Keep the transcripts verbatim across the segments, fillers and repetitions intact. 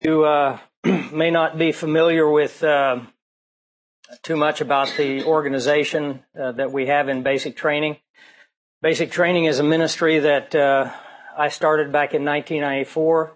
You uh, may not be familiar with uh, too much about the organization uh, that we have in Basic Training. Basic Training is a ministry that uh, I started back in nineteen ninety-four,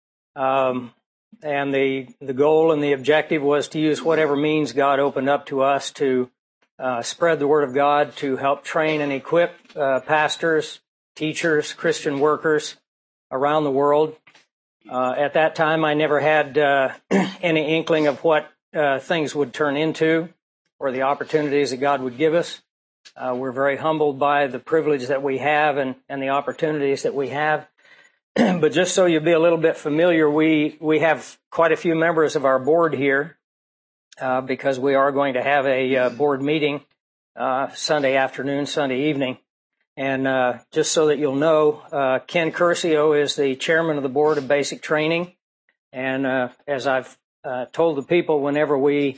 um, and the the goal and the objective was to use whatever means God opened up to us to uh, spread the Word of God, to help train and equip uh, pastors, teachers, Christian workers around the world. Uh, at that time, I never had uh, any inkling of what uh, things would turn into or the opportunities that God would give us. Uh, we're very humbled by the privilege that we have and, and the opportunities that we have. But just so you'll be a little bit familiar, we, we have quite a few members of our board here uh, because we are going to have a uh, board meeting uh, Sunday afternoon, Sunday evening. And uh, just so that you'll know, uh, Ken Curcio is the chairman of the board of Basic Training. And uh, as I've uh, told the people, whenever we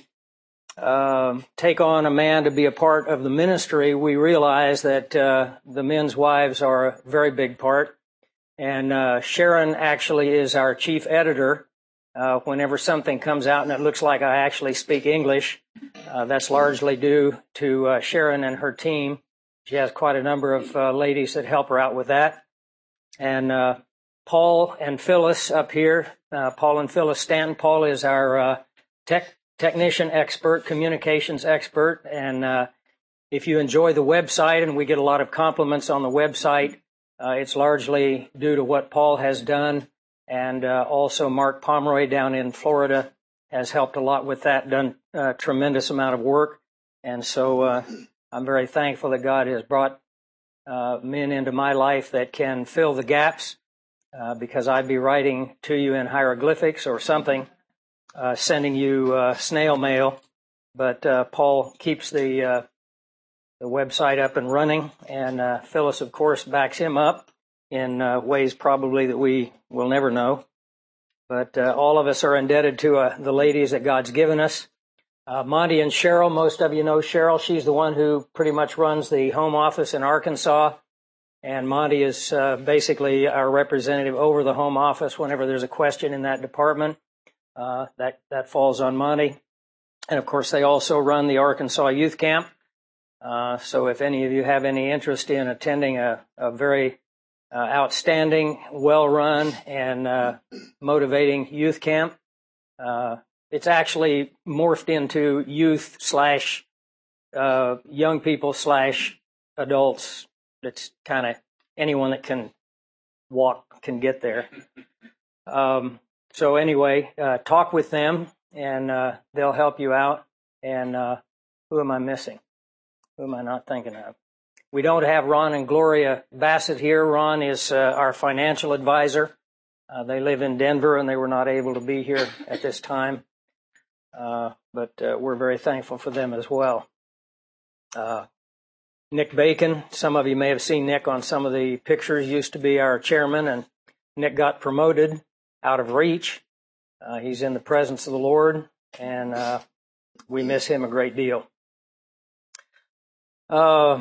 uh, take on a man to be a part of the ministry, we realize that uh, the men's wives are a very big part. And uh, Sharon actually is our chief editor. Uh, whenever something comes out and it looks like I actually speak English, uh, that's largely due to uh, Sharon and her team. She has quite a number of uh, ladies that help her out with that. And uh, Paul and Phyllis up here, uh, Paul and Phyllis Stanton. Paul is our uh, tech technician expert, communications expert. And uh, if you enjoy the website, and we get a lot of compliments on the website, uh, it's largely due to what Paul has done. And uh, also Mark Pomeroy down in Florida has helped a lot with that, done a tremendous amount of work. And so uh, I'm very thankful that God has brought uh, men into my life that can fill the gaps, uh, because I'd be writing to you in hieroglyphics or something, uh, sending you uh, snail mail. But uh, Paul keeps the uh, the website up and running, and uh, Phyllis, of course, backs him up in uh, ways probably that we will never know. But uh, all of us are indebted to uh, the ladies that God's given us. Uh, Monty and Cheryl, most of you know Cheryl. She's the one who pretty much runs the home office in Arkansas. And Monty is uh, basically our representative over the home office whenever there's a question in that department. Uh, that, that falls on Monty. And of course, they also run the Arkansas Youth Camp. Uh, so if any of you have any interest in attending a, a very uh, outstanding, well-run, and uh, motivating youth camp, uh, it's actually morphed into youth slash uh, young people slash adults. It's kind of anyone that can walk can get there. Um, so anyway, uh, talk with them, and uh, they'll help you out. And uh, who am I missing? Who am I not thinking of? We don't have Ron and Gloria Bassett here. Ron is uh, our financial advisor. Uh, they live in Denver, and they were not able to be here at this time. Uh, but uh, we're very thankful for them as well. Uh, Nick Bacon, some of you may have seen Nick on some of the pictures, used to be our chairman, and Nick got promoted out of reach. Uh, he's in the presence of the Lord, and uh, we miss him a great deal. Uh,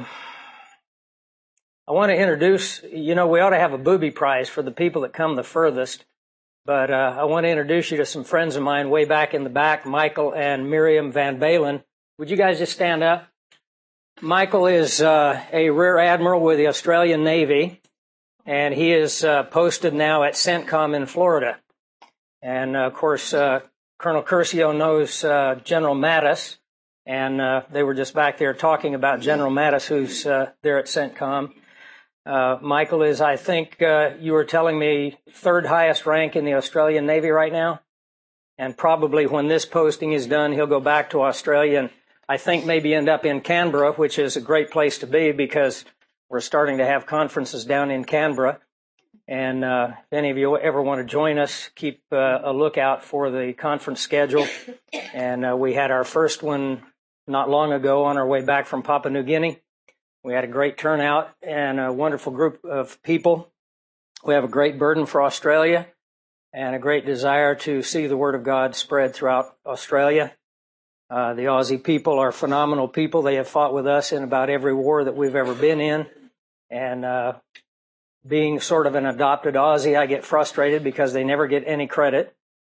I want to introduce, you know, we ought to have a booby prize for the people that come the furthest. But uh, I want to introduce you to some friends of mine way back in the back, Michael and Miriam Van Balen. Would you guys just stand up? Michael is uh, a Rear Admiral with the Australian Navy, and he is uh, posted now at CENTCOM in Florida. And, uh, of course, uh, Colonel Curcio knows uh, General Mattis, and uh, they were just back there talking about General Mattis, who's uh, there at CENTCOM. Uh, Michael is, I think, uh, you were telling me, third highest rank in the Australian Navy right now. And probably when this posting is done, he'll go back to Australia and I think maybe end up in Canberra, which is a great place to be because we're starting to have conferences down in Canberra. And uh, if any of you ever want to join us, keep uh, a lookout for the conference schedule. And uh, we had our first one not long ago on our way back from Papua New Guinea. We had a great turnout and a wonderful group of people. We have a great burden for Australia and a great desire to see the Word of God spread throughout Australia. Uh, the Aussie people are phenomenal people. They have fought with us in about every war that we've ever been in. And uh, being sort of an adopted Aussie, I get frustrated because they never get any credit.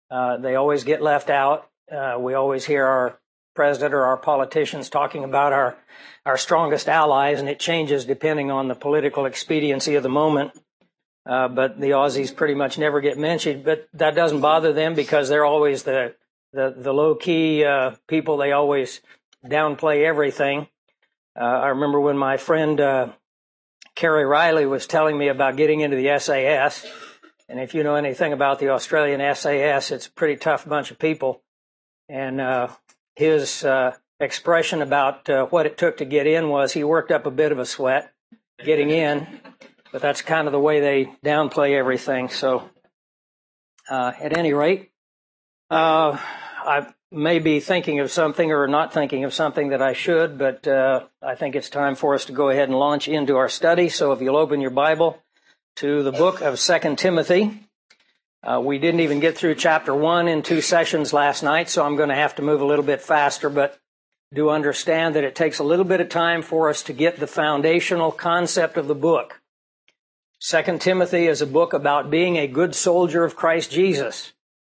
Uh, they always get left out. Uh, we always hear our president or our politicians talking about our, our strongest allies, and it changes depending on the political expediency of the moment. Uh, but the Aussies pretty much never get mentioned, but that doesn't bother them because they're always the, the, the low-key uh, people. They always downplay everything. Uh, I remember when my friend uh, Kerry Riley was telling me about getting into the S A S, and if you know anything about the Australian S A S, it's a pretty tough bunch of people. And uh, his uh, expression about uh, what it took to get in was he worked up a bit of a sweat getting in, but that's kind of the way they downplay everything. So uh, at any rate, uh, I may be thinking of something or not thinking of something that I should, but uh, I think it's time for us to go ahead and launch into our study. So if you'll open your Bible to the book of Second Timothy. Uh, we didn't even get through chapter one in two sessions last night, so I'm going to have to move a little bit faster, but do understand that it takes a little bit of time for us to get the foundational concept of the book. Second Timothy is a book about being a good soldier of Christ Jesus.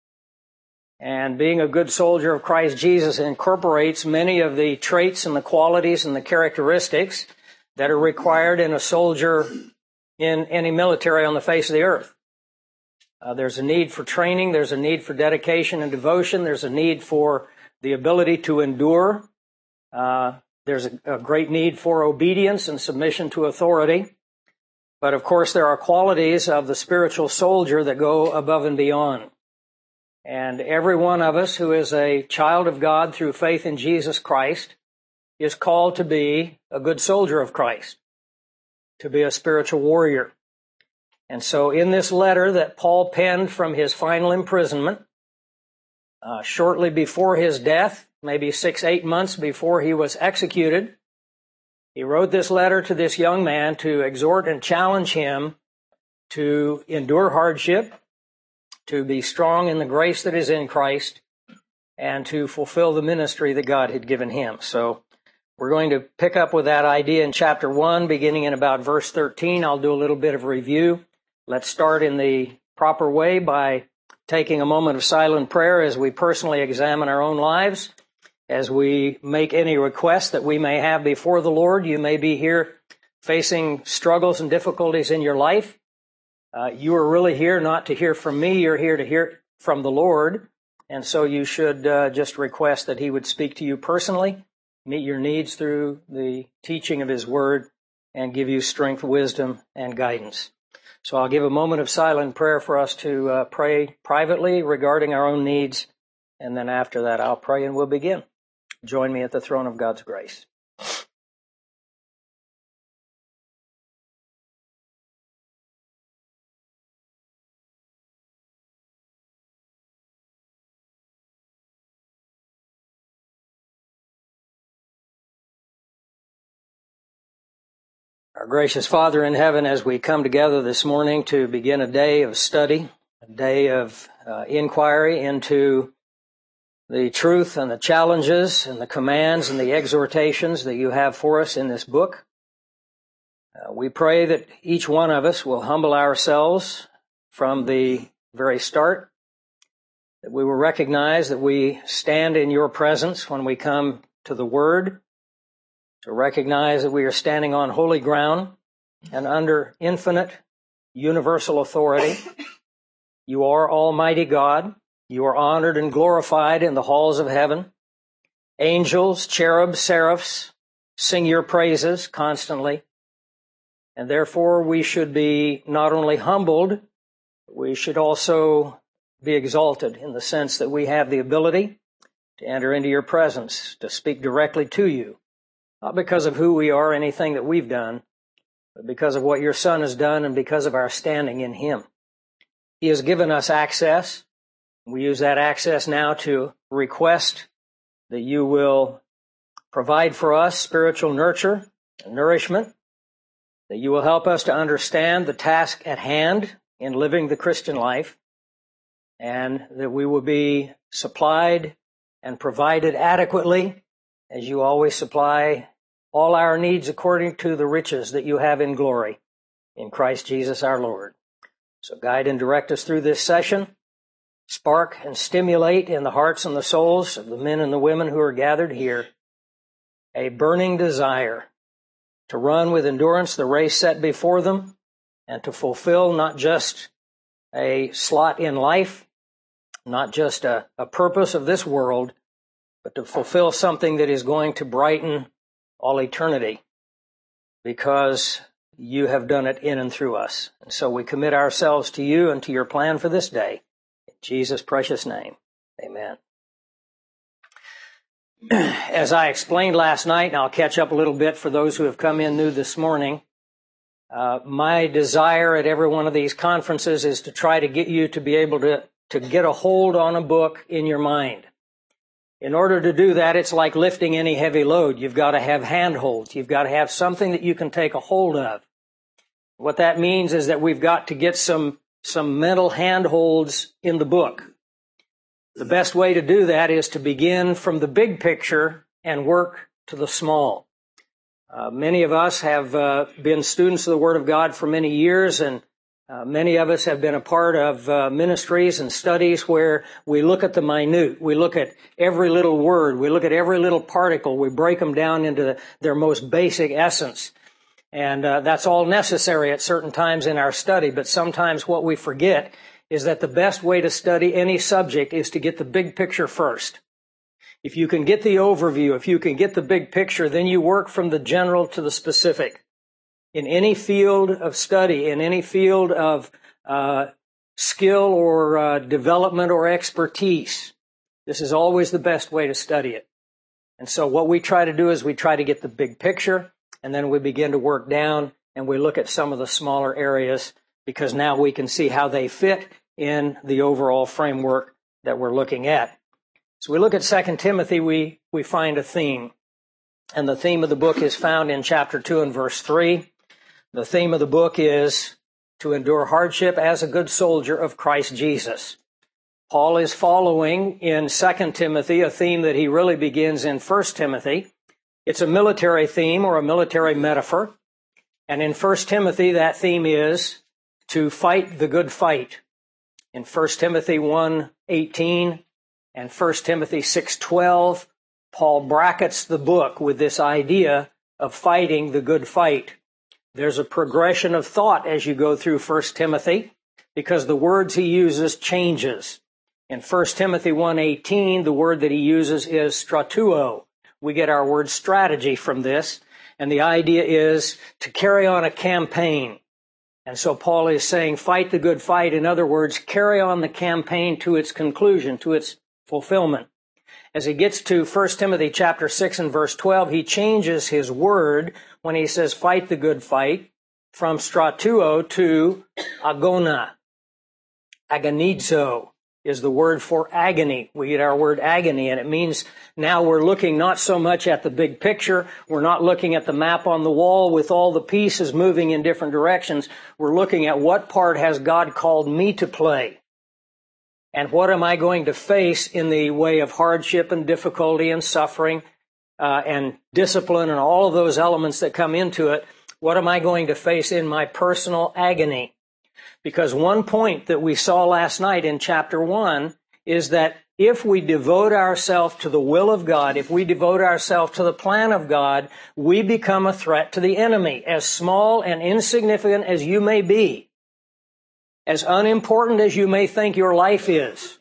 And being a good soldier of Christ Jesus incorporates many of the traits and the qualities and the characteristics that are required in a soldier in any military on the face of the earth. Uh, there's a need for training. There's a need for dedication and devotion. There's a need for the ability to endure. Uh, there's a, a great need for obedience and submission to authority. But of course, there are qualities of the spiritual soldier that go above and beyond. And every one of us who is a child of God through faith in Jesus Christ is called to be a good soldier of Christ, to be a spiritual warrior. And so in this letter that Paul penned from his final imprisonment, uh, shortly before his death, maybe six, eight months before he was executed, he wrote this letter to this young man to exhort and challenge him to endure hardship, to be strong in the grace that is in Christ, and to fulfill the ministry that God had given him. So we're going to pick up with that idea in chapter one, beginning in about verse thirteen. I'll do a little bit of review. Let's start in the proper way by taking a moment of silent prayer as we personally examine our own lives, as we make any requests that we may have before the Lord. You may be here facing struggles and difficulties in your life. Uh, you are really here not to hear from me. You're here to hear from the Lord. And so you should uh, just request that He would speak to you personally, meet your needs through the teaching of His Word, and give you strength, wisdom, and guidance. So I'll give a moment of silent prayer for us to uh, pray privately regarding our own needs. And then after that, I'll pray and we'll begin. Join me at the throne of God's grace. Our gracious Father in heaven, as we come together this morning to begin a day of study, a day of uh, inquiry into the truth and the challenges and the commands and the exhortations that you have for us in this book, uh, we pray that each one of us will humble ourselves from the very start, that we will recognize that we stand in your presence when we come to the Word, to recognize that we are standing on holy ground and under infinite, universal authority. You are Almighty God. You are honored and glorified in the halls of heaven. Angels, cherubs, seraphs sing your praises constantly. And therefore we should be not only humbled, we should also be exalted in the sense that we have the ability to enter into your presence, to speak directly to you. Not because of who we are, anything that we've done, but because of what your Son has done and because of our standing in Him. He has given us access. We use that access now to request that you will provide for us spiritual nurture and nourishment, that you will help us to understand the task at hand in living the Christian life, and that we will be supplied and provided adequately, as you always supply all our needs according to the riches that you have in glory in Christ Jesus our Lord. So guide and direct us through this session. spark and stimulate in the hearts and the souls of the men and the women who are gathered here a burning desire to run with endurance the race set before them and to fulfill not just a slot in life, not just a, a purpose of this world, but to fulfill something that is going to brighten all eternity, because you have done it in and through us. And so we commit ourselves to you and to your plan for this day. In Jesus' precious name, amen. As I explained last night, and I'll catch up a little bit for those who have come in new this morning, uh, my desire at every one of these conferences is to try to get you to be able to, to get a hold on a book in your mind. In order to do that, it's like lifting any heavy load. You've got to have handholds. You've got to have something that you can take a hold of. What that means is that we've got to get some, some mental handholds in the book. The best way to do that is to begin from the big picture and work to the small. Uh, many of us have uh, been students of the Word of God for many years, and uh, many of us have been a part of uh, ministries and studies where we look at the minute. We look at every little word. We look at every little particle. We break them down into the, their most basic essence. And uh, that's all necessary at certain times in our study, but sometimes what we forget is that the best way to study any subject is to get the big picture first. If you can get the overview, if you can get the big picture, then you work from the general to the specific. In any field of study, in any field of uh, skill or uh, development or expertise, this is always the best way to study it. And so what we try to do is we try to get the big picture, and then we begin to work down, and we look at some of the smaller areas, because now we can see how they fit in the overall framework that we're looking at. So we look at Second Timothy, we, we find a theme. And the theme of the book is found in chapter two and verse three. The theme of the book is to endure hardship as a good soldier of Christ Jesus. Paul is following in Second Timothy a theme that he really begins in First Timothy. It's a military theme or a military metaphor. And in First Timothy, that theme is to fight the good fight. In First Timothy one eighteen and First Timothy six twelve, Paul brackets the book with this idea of fighting the good fight. There's a progression of thought as you go through First Timothy, because the words he uses changes. In First Timothy one eighteen, the word that he uses is stratuo. We get our word strategy from this, and the idea is to carry on a campaign. And so Paul is saying, fight the good fight. In other words, carry on the campaign to its conclusion, to its fulfillment. As he gets to First Timothy chapter six and verse twelve, he changes his word when he says fight the good fight from stratuo to agona. Agonizo is the word for agony. We get our word agony, and it means now we're looking not so much at the big picture. We're not looking at the map on the wall with all the pieces moving in different directions. We're looking at what part has God called me to play, and what am I going to face in the way of hardship and difficulty and suffering uh, and discipline and all of those elements that come into it. What am I going to face in my personal agony? Because one point that we saw last night in chapter one is that if we devote ourselves to the will of God, if we devote ourselves to the plan of God, we become a threat to the enemy. As small and insignificant as you may be, as unimportant as you may think your life is,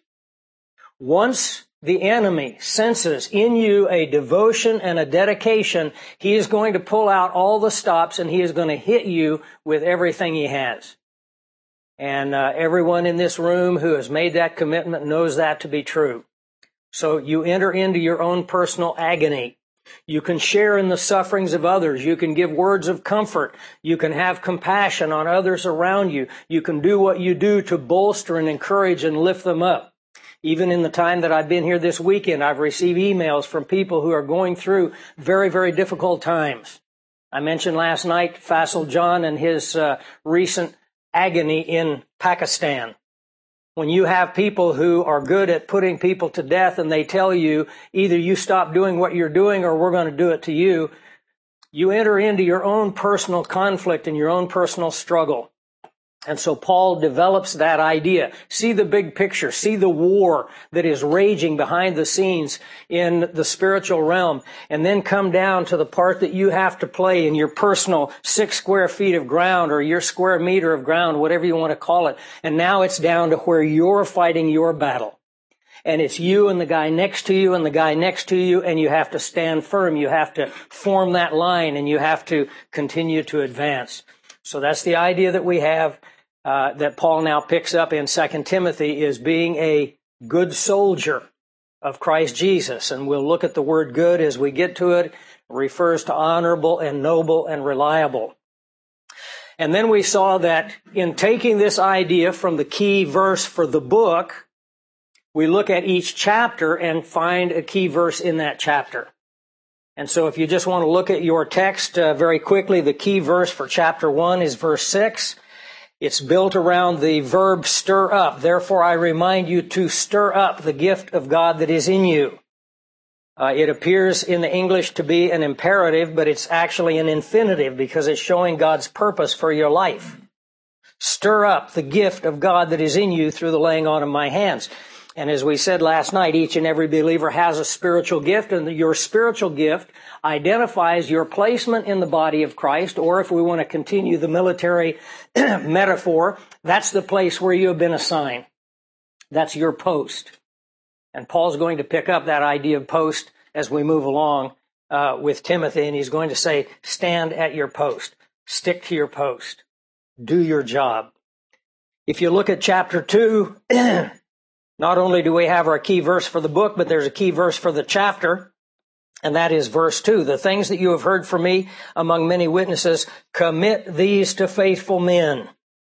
once the enemy senses in you a devotion and a dedication, he is going to pull out all the stops and he is going to hit you with everything he has. And uh, everyone in this room who has made that commitment knows that to be true. So you enter into your own personal agony. You can share in the sufferings of others. You can give words of comfort. You can have compassion on others around you. You can do what you do to bolster and encourage and lift them up. Even in the time that I've been here this weekend, I've received emails from people who are going through very, very difficult times. I mentioned last night Faisal John and his uh, recent agony in Pakistan. When you have people who are good at putting people to death and they tell you either you stop doing what you're doing or we're going to do it to you, you enter into your own personal conflict and your own personal struggle. And so Paul develops that idea. See the big picture. See the war that is raging behind the scenes in the spiritual realm. And then come down to the part that you have to play in your personal six square feet of ground or your square meter of ground, whatever you want to call it. And now it's down to where you're fighting your battle. And it's you and the guy next to you and the guy next to you, and you have to stand firm. You have to form that line, and you have to continue to advance. So that's the idea that we have, uh, that Paul now picks up in Second Timothy, is being a good soldier of Christ Jesus. And we'll look at the word good as we get to it. It refers to honorable and noble and reliable. And then we saw that in taking this idea from the key verse for the book, we look at each chapter and find a key verse in that chapter. And so if you just want to look at your text uh, very quickly, the key verse for chapter one is verse six. It's built around the verb stir up. Therefore, I remind you to stir up the gift of God that is in you. Uh, it appears in the English to be an imperative, but it's actually an infinitive because it's showing God's purpose for your life. Stir up the gift of God that is in you through the laying on of my hands. And as we said last night, each and every believer has a spiritual gift, and your spiritual gift identifies your placement in the body of Christ, or if we want to continue the military metaphor, that's the place where you have been assigned. That's your post. And Paul's going to pick up that idea of post as we move along uh, with Timothy, and he's going to say, stand at your post. Stick to your post. Do your job. If you look at chapter two, not only do we have our key verse for the book, but there's a key verse for the chapter, and that is verse two. The things that you have heard from me among many witnesses, commit these to faithful men.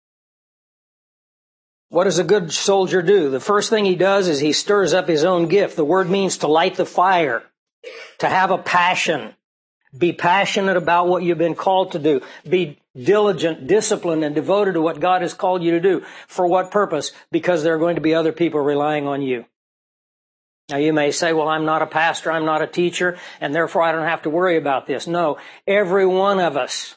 What does a good soldier do? The first thing he does is he stirs up his own gift. The word means to light the fire, to have a passion. Be passionate about what you've been called to do. Be diligent, disciplined, and devoted to what God has called you to do. For what purpose? Because there are going to be other people relying on you. Now you may say, well, I'm not a pastor, I'm not a teacher, and therefore I don't have to worry about this. No, every one of us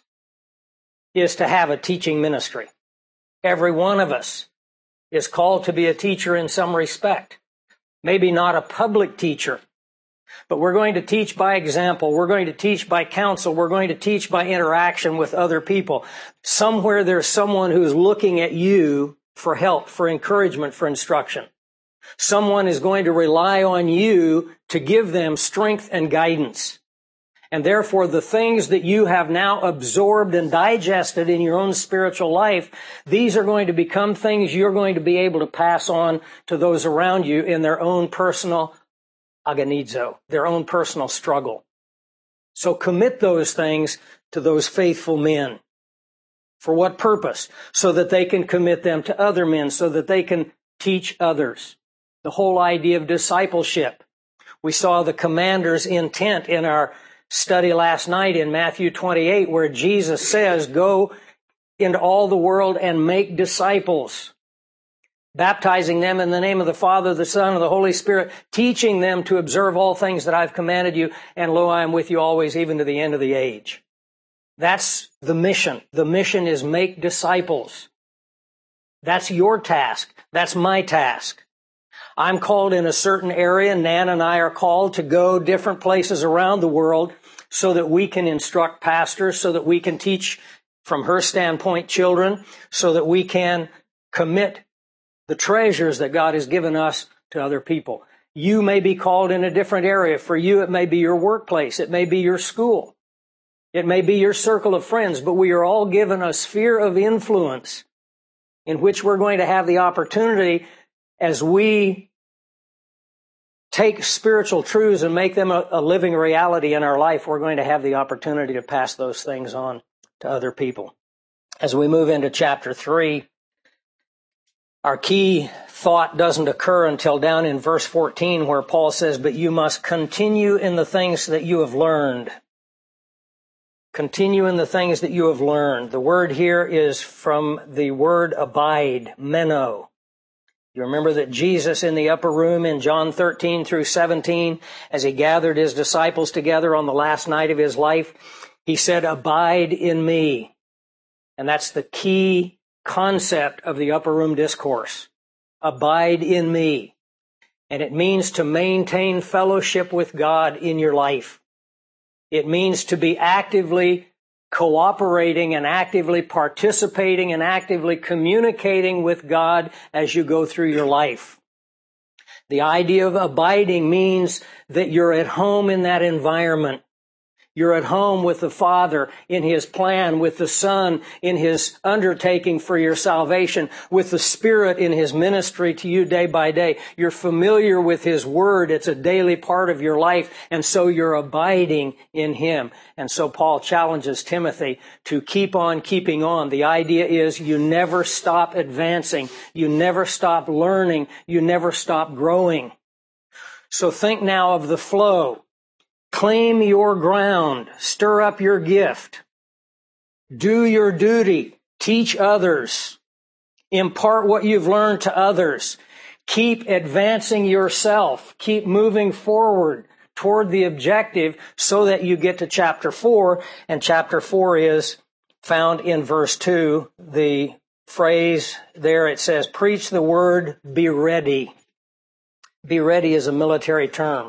is to have a teaching ministry. Every one of us is called to be a teacher in some respect. Maybe not a public teacher, but we're going to teach by example. We're going to teach by counsel. We're going to teach by interaction with other people. Somewhere there's someone who's looking at you for help, for encouragement, for instruction. Someone is going to rely on you to give them strength and guidance. And therefore, the things that you have now absorbed and digested in your own spiritual life, these are going to become things you're going to be able to pass on to those around you in their own personal agonizo, their own personal struggle. So commit those things to those faithful men. For what purpose? So that they can commit them to other men, so that they can teach others. The whole idea of discipleship. We saw the commander's intent in our study last night in Matthew twenty-eight, where Jesus says, go into all the world and make disciples, baptizing them in the name of the Father, the Son, and the Holy Spirit, teaching them to observe all things that I've commanded you, and lo, I am with you always, even to the end of the age. That's the mission. The mission is make disciples. That's your task. That's my task. I'm called in a certain area. Nan and I are called to go different places around the world so that we can instruct pastors, so that we can teach, from her standpoint, children, so that we can commit the treasures that God has given us to other people. You may be called in a different area. For you, it may be your workplace. It may be your school. It may be your circle of friends, but we are all given a sphere of influence in which we're going to have the opportunity, as we take spiritual truths and make them a, a living reality in our life, we're going to have the opportunity to pass those things on to other people. As we move into chapter three, our key thought doesn't occur until down in verse fourteen, where Paul says, but you must continue in the things that you have learned. Continue in the things that you have learned. The word here is from the word abide, meno. You remember that Jesus in the upper room in John thirteen through seventeen, as he gathered his disciples together on the last night of his life, he said, abide in me. And that's the key concept of the Upper Room Discourse. Abide in me. And it means to maintain fellowship with God in your life. It means to be actively cooperating and actively participating and actively communicating with God as you go through your life. The idea of abiding means that you're at home in that environment. You're at home with the Father in His plan, with the Son in His undertaking for your salvation, with the Spirit in His ministry to you day by day. You're familiar with His Word. It's a daily part of your life, and so you're abiding in Him. And so Paul challenges Timothy to keep on keeping on. The idea is you never stop advancing. You never stop learning. You never stop growing. So think now of the flow. Claim your ground. Stir up your gift. Do your duty. Teach others. Impart what you've learned to others. Keep advancing yourself. Keep moving forward toward the objective so that you get to chapter four. And chapter four is found in verse two. The phrase there, it says, preach the word, be ready. Be ready is a military term.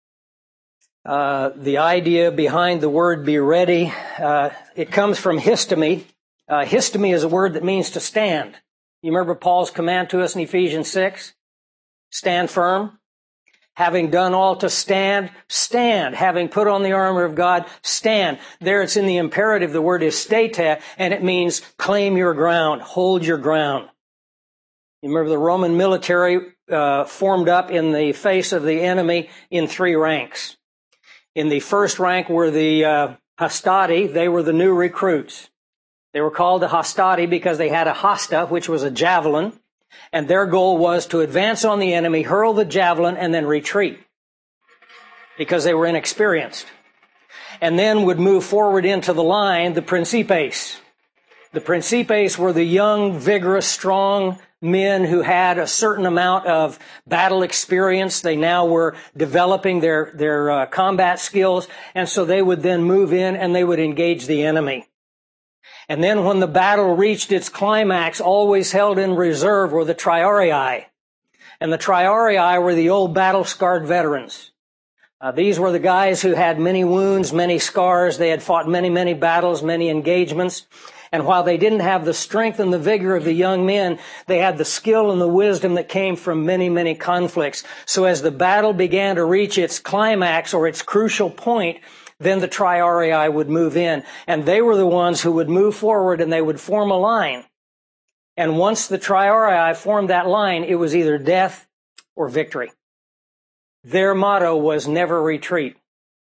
Uh, the idea behind the word be ready, uh, it comes from histemi. Uh, histemi is a word that means to stand. You remember Paul's command to us in Ephesians six? Stand firm. Having done all to stand, stand. Having put on the armor of God, stand. There it's in the imperative. The word is stata, and it means claim your ground, hold your ground. You remember the Roman military uh, formed up in the face of the enemy in three ranks. In the first rank were the uh, hastati. They were the new recruits. They were called the hastati because they had a hasta, which was a javelin, and their goal was to advance on the enemy, hurl the javelin, and then retreat because they were inexperienced. And then would move forward into the line, the principes. The principes were the young, vigorous, strong men who had a certain amount of battle experience. They now were developing their, their uh, combat skills, and so they would then move in and they would engage the enemy. And then when the battle reached its climax, always held in reserve were the triarii. And the triarii were the old battle-scarred veterans. Uh, these were the guys who had many wounds, many scars. They had fought many, many battles, many engagements. And while they didn't have the strength and the vigor of the young men, they had the skill and the wisdom that came from many, many conflicts. So as the battle began to reach its climax or its crucial point, then the triarii would move in. And they were the ones who would move forward and they would form a line. And once the triarii formed that line, it was either death or victory. Their motto was never retreat.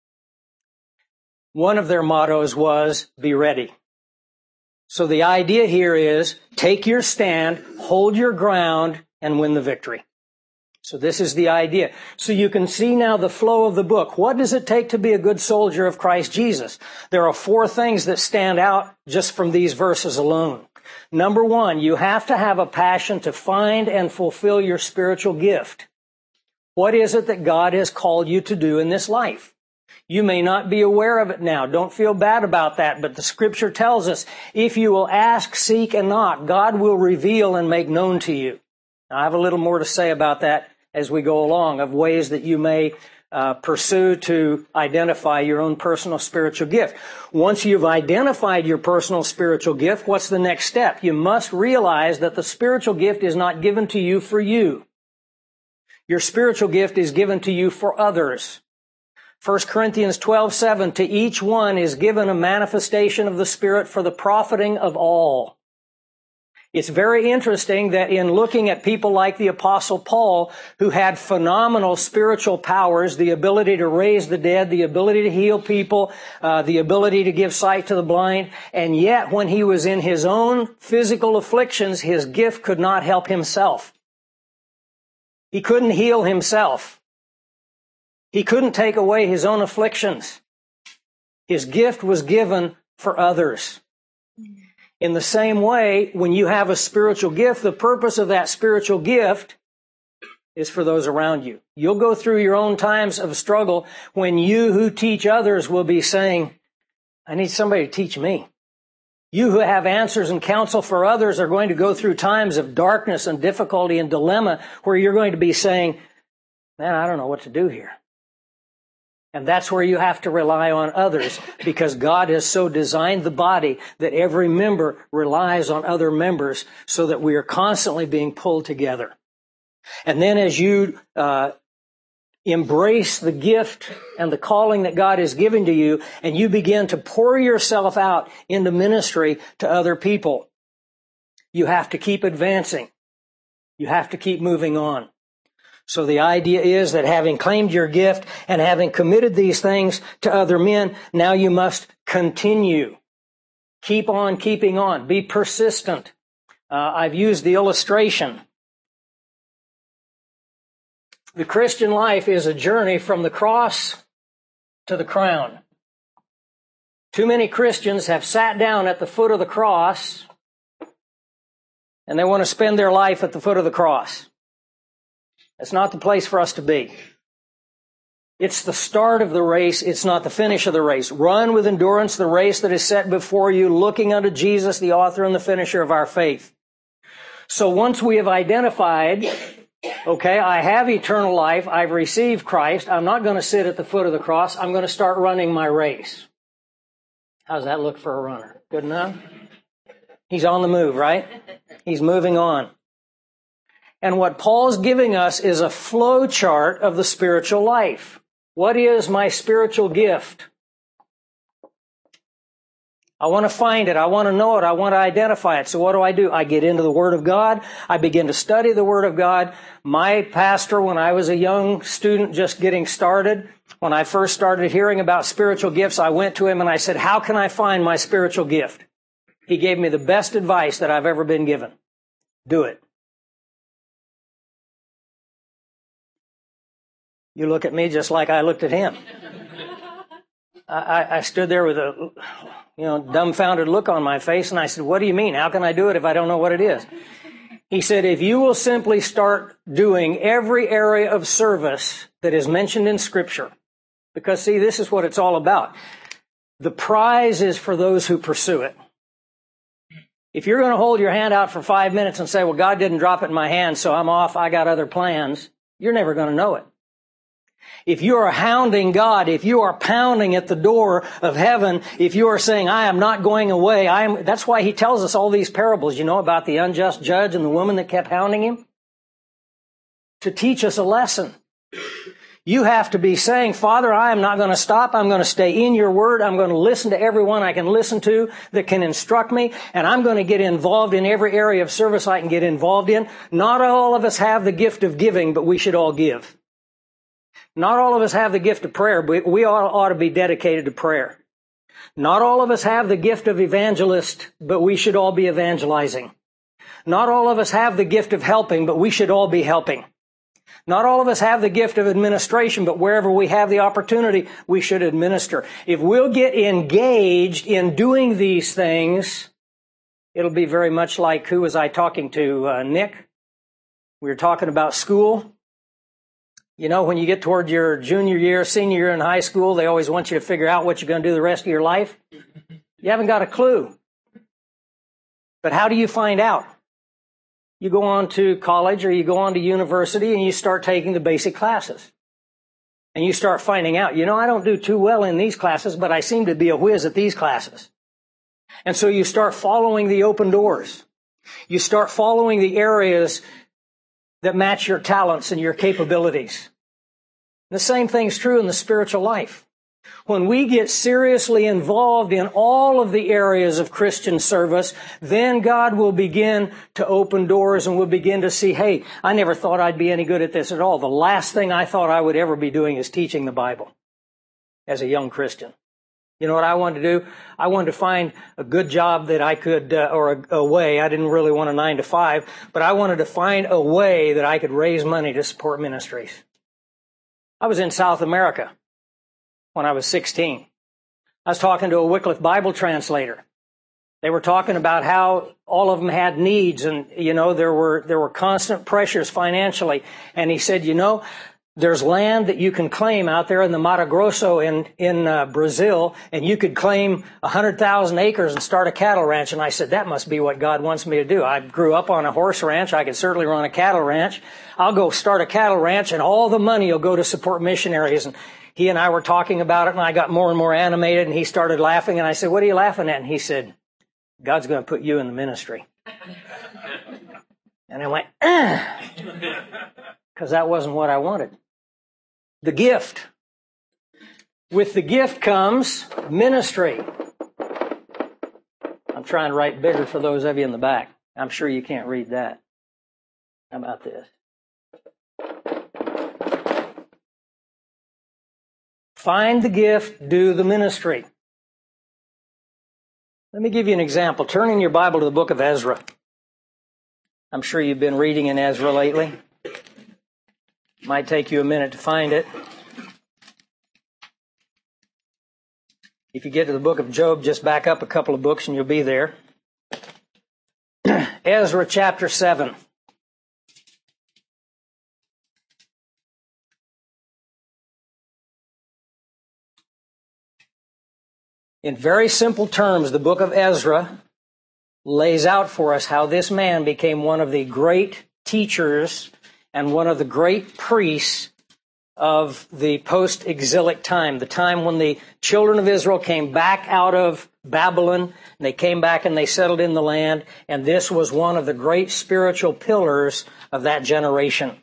One of their mottos was be ready. So the idea here is take your stand, hold your ground, and win the victory. So this is the idea. So you can see now the flow of the book. What does it take to be a good soldier of Christ Jesus? There are four things that stand out just from these verses alone. Number one, you have to have a passion to find and fulfill your spiritual gift. What is it that God has called you to do in this life? You may not be aware of it now. Don't feel bad about that. But the Scripture tells us, if you will ask, seek, and knock, God will reveal and make known to you. Now, I have a little more to say about that as we go along, of ways that you may uh, pursue to identify your own personal spiritual gift. Once you've identified your personal spiritual gift, what's the next step? You must realize that the spiritual gift is not given to you for you. Your spiritual gift is given to you for others. First Corinthians twelve seven, to each one is given a manifestation of the Spirit for the profiting of all. It's very interesting that in looking at people like the Apostle Paul, who had phenomenal spiritual powers, the ability to raise the dead, the ability to heal people, uh, the ability to give sight to the blind, and yet when he was in his own physical afflictions, his gift could not help himself. He couldn't heal himself. He couldn't take away his own afflictions. His gift was given for others. In the same way, when you have a spiritual gift, the purpose of that spiritual gift is for those around you. You'll go through your own times of struggle when you who teach others will be saying, I need somebody to teach me. You who have answers and counsel for others are going to go through times of darkness and difficulty and dilemma where you're going to be saying, man, I don't know what to do here. And that's where you have to rely on others, because God has so designed the body that every member relies on other members so that we are constantly being pulled together. And then as you uh, embrace the gift and the calling that God has given to you, and you begin to pour yourself out into ministry to other people, you have to keep advancing. You have to keep moving on. So the idea is that having claimed your gift and having committed these things to other men, now you must continue. Keep on keeping on. Be persistent. Uh, I've used the illustration. The Christian life is a journey from the cross to the crown. Too many Christians have sat down at the foot of the cross, and they want to spend their life at the foot of the cross. It's not the place for us to be. It's the start of the race. It's not the finish of the race. Run with endurance the race that is set before you, looking unto Jesus, the author and the finisher of our faith. So once we have identified, okay, I have eternal life, I've received Christ, I'm not going to sit at the foot of the cross, I'm going to start running my race. How's that look for a runner? Good enough? He's on the move, right? He's moving on. And what Paul's giving us is a flow chart of the spiritual life. What is my spiritual gift? I want to find it. I want to know it. I want to identify it. So what do I do? I get into the Word of God. I begin to study the Word of God. My pastor, when I was a young student just getting started, when I first started hearing about spiritual gifts, I went to him and I said, how can I find my spiritual gift? He gave me the best advice that I've ever been given. Do it. You look at me just like I looked at him. I, I stood there with a, you know, dumbfounded look on my face, and I said, what do you mean? How can I do it if I don't know what it is? He said, if you will simply start doing every area of service that is mentioned in Scripture, because, see, this is what it's all about. The prize is for those who pursue it. If you're going to hold your hand out for five minutes and say, well, God didn't drop it in my hand, so I'm off, I got other plans, you're never going to know it. If you are hounding God, if you are pounding at the door of heaven, if you are saying, I am not going away, I am, that's why he tells us all these parables, you know, about the unjust judge and the woman that kept hounding him. To teach us a lesson. You have to be saying, Father, I am not going to stop. I'm going to stay in your word. I'm going to listen to everyone I can listen to that can instruct me. And I'm going to get involved in every area of service I can get involved in. Not all of us have the gift of giving, but we should all give. Not all of us have the gift of prayer, but we all ought to be dedicated to prayer. Not all of us have the gift of evangelist, but we should all be evangelizing. Not all of us have the gift of helping, but we should all be helping. Not all of us have the gift of administration, but wherever we have the opportunity, we should administer. If we'll get engaged in doing these things, it'll be very much like, who was I talking to? Uh, Nick? We were talking about school. You know, when you get toward your junior year, senior year in high school, they always want you to figure out what you're going to do the rest of your life. You haven't got a clue. But how do you find out? You go on to college or you go on to university and you start taking the basic classes. And you start finding out, you know, I don't do too well in these classes, but I seem to be a whiz at these classes. And so you start following the open doors. You start following the areas that match your talents and your capabilities. The same thing's true in the spiritual life. When we get seriously involved in all of the areas of Christian service, then God will begin to open doors and we'll begin to see, hey, I never thought I'd be any good at this at all. The last thing I thought I would ever be doing is teaching the Bible as a young Christian. You know what I wanted to do? I wanted to find a good job that I could, uh, or a, a way. I didn't really want a nine to five, but I wanted to find a way that I could raise money to support ministries. I was in South America when I was sixteen. I was talking to a Wycliffe Bible translator. They were talking about how all of them had needs and, you know, there were, there were constant pressures financially. And he said, you know, There's land that you can claim out there in the Mato Grosso in, in uh, Brazil, and you could claim one hundred thousand acres and start a cattle ranch. And I said, that must be what God wants me to do. I grew up on a horse ranch. I could certainly run a cattle ranch. I'll go start a cattle ranch, and all the money will go to support missionaries. And he and I were talking about it, and I got more and more animated, and he started laughing. And I said, what are you laughing at? And he said, God's going to put you in the ministry. And I went, ah, because that wasn't what I wanted. The gift. With the gift comes ministry. I'm trying to write bigger for those of you in the back. I'm sure you can't read that. How about this? Find the gift, do the ministry. Let me give you an example. Turn in your Bible to the book of Ezra. I'm sure you've been reading in Ezra lately. Might take you a minute to find it. If you get to the book of Job, just back up a couple of books and you'll be there. Ezra chapter seven. In very simple terms, the book of Ezra lays out for us how this man became one of the great teachers and one of the great priests of the post-exilic time, the time when the children of Israel came back out of Babylon, and they came back and they settled in the land, and this was one of the great spiritual pillars of that generation.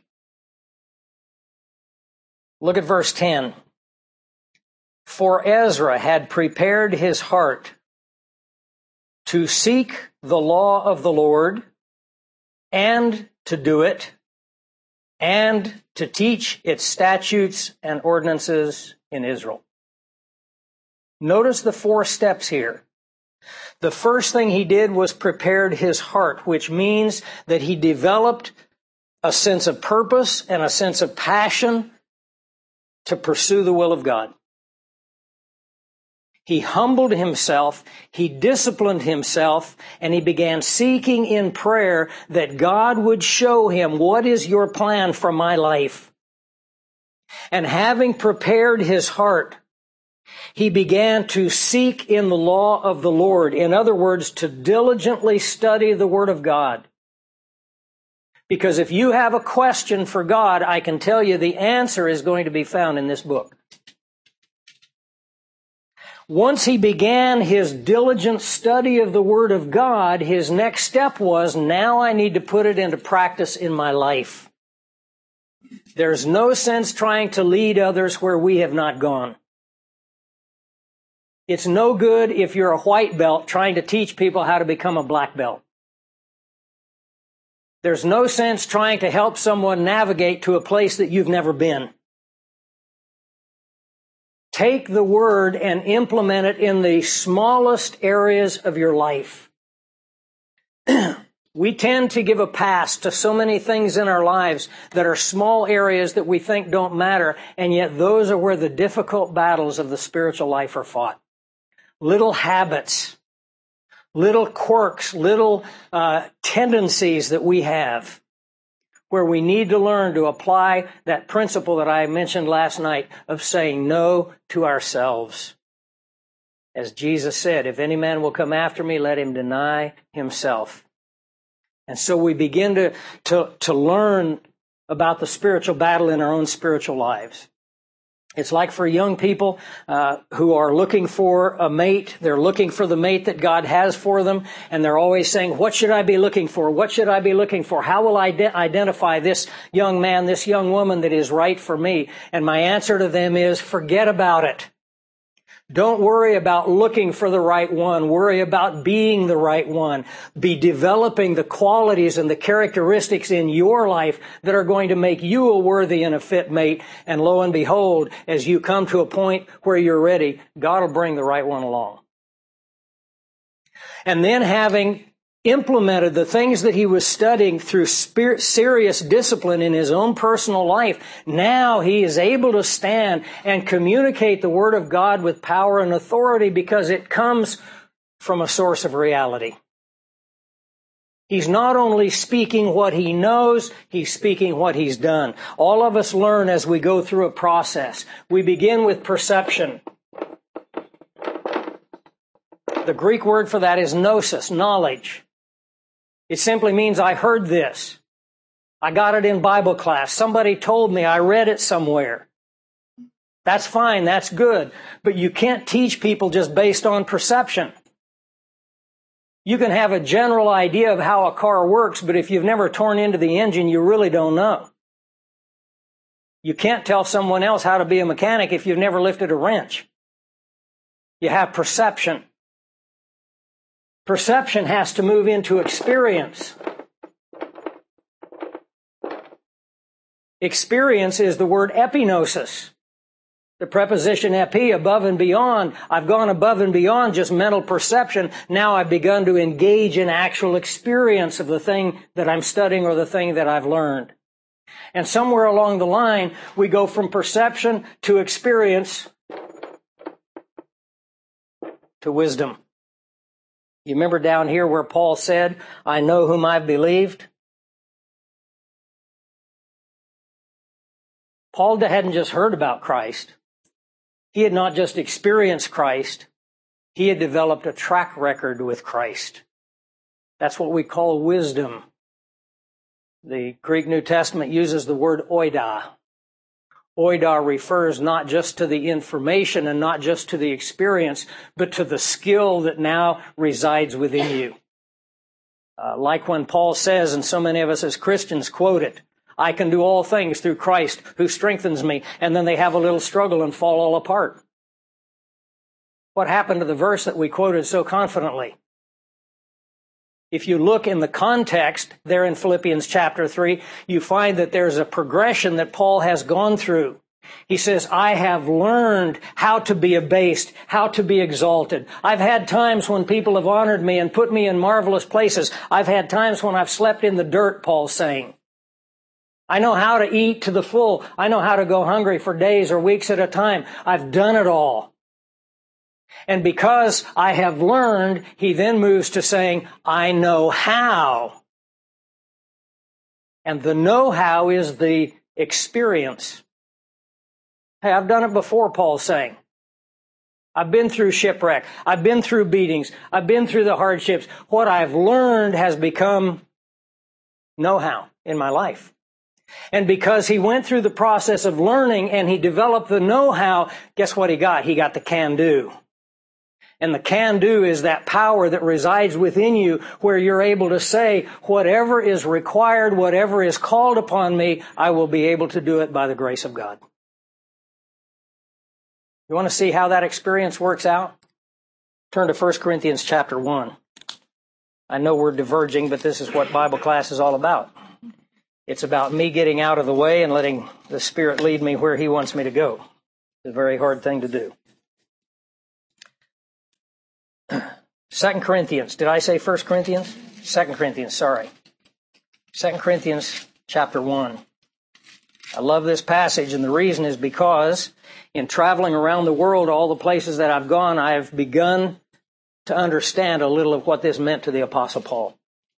Look at verse ten. For Ezra had prepared his heart to seek the law of the Lord and to do it, and to teach its statutes and ordinances in Israel. Notice the four steps here. The first thing he did was prepared his heart, which means that he developed a sense of purpose and a sense of passion to pursue the will of God. He humbled himself, he disciplined himself, and he began seeking in prayer that God would show him, what is your plan for my life? And having prepared his heart, he began to seek in the law of the Lord. In other words, to diligently study the Word of God. Because if you have a question for God, I can tell you the answer is going to be found in this book. Once he began his diligent study of the Word of God, his next step was, now I need to put it into practice in my life. There's no sense trying to lead others where we have not gone. It's no good if you're a white belt trying to teach people how to become a black belt. There's no sense trying to help someone navigate to a place that you've never been. Take the Word and implement it in the smallest areas of your life. We tend to give a pass to so many things in our lives that are small areas that we think don't matter, and yet those are where the difficult battles of the spiritual life are fought. Little habits, little quirks, little uh, tendencies that we have, where we need to learn to apply that principle that I mentioned last night of saying no to ourselves. As Jesus said, if any man will come after me, let him deny himself. And so we begin to, to, to learn about the spiritual battle in our own spiritual lives. It's like for young people uh, who are looking for a mate. They're looking for the mate that God has for them, and they're always saying, what should I be looking for? What should I be looking for? How will I de- identify this young man, this young woman that is right for me? And my answer to them is, forget about it. Don't worry about looking for the right one. Worry about being the right one. Be developing the qualities and the characteristics in your life that are going to make you a worthy and a fit mate. And lo and behold, as you come to a point where you're ready, God will bring the right one along. And then having implemented the things that he was studying through spirit, serious discipline in his own personal life, now he is able to stand and communicate the Word of God with power and authority because it comes from a source of reality. He's not only speaking what he knows, he's speaking what he's done. All of us learn as we go through a process. We begin with perception. The Greek word for that is gnosis, knowledge. It simply means I heard this. I got it in Bible class. Somebody told me. I read it somewhere. That's fine. That's good. But you can't teach people just based on perception. You can have a general idea of how a car works, but if you've never torn into the engine, you really don't know. You can't tell someone else how to be a mechanic if you've never lifted a wrench. You have perception. Perception has to move into experience. Experience is the word epignosis. The preposition epi, above and beyond. I've gone above and beyond just mental perception. Now I've begun to engage in actual experience of the thing that I'm studying or the thing that I've learned. And somewhere along the line, we go from perception to experience to wisdom. You remember down here where Paul said, I know whom I've believed? Paul hadn't just heard about Christ. He had not just experienced Christ. He had developed a track record with Christ. That's what we call wisdom. The Greek New Testament uses the word oida. Oida refers not just to the information and not just to the experience, but to the skill that now resides within you. Uh, like when Paul says, and so many of us as Christians quote it, I can do all things through Christ who strengthens me. And then they have a little struggle and fall all apart. What happened to the verse that we quoted so confidently? If you look in the context there in Philippians chapter three, you find that there's a progression that Paul has gone through. He says, I have learned how to be abased, how to be exalted. I've had times when people have honored me and put me in marvelous places. I've had times when I've slept in the dirt, Paul's saying. I know how to eat to the full. I know how to go hungry for days or weeks at a time. I've done it all. And because I have learned, he then moves to saying, I know how. And the know-how is the experience. Hey, I've done it before, Paul's saying. I've been through shipwreck. I've been through beatings. I've been through the hardships. What I've learned has become know-how in my life. And because he went through the process of learning and he developed the know-how, guess what he got? He got the can-do. And the can-do is that power that resides within you where you're able to say, whatever is required, whatever is called upon me, I will be able to do it by the grace of God. You want to see how that experience works out? Turn to First Corinthians chapter one. I know we're diverging, but this is what Bible class is all about. It's about me getting out of the way and letting the Spirit lead me where He wants me to go. It's a very hard thing to do. Second Corinthians. Did I say First Corinthians? Second Corinthians, sorry. Second Corinthians chapter one. I love this passage, and the reason is because in traveling around the world, all the places that I've gone, I have begun to understand a little of what this meant to the Apostle Paul.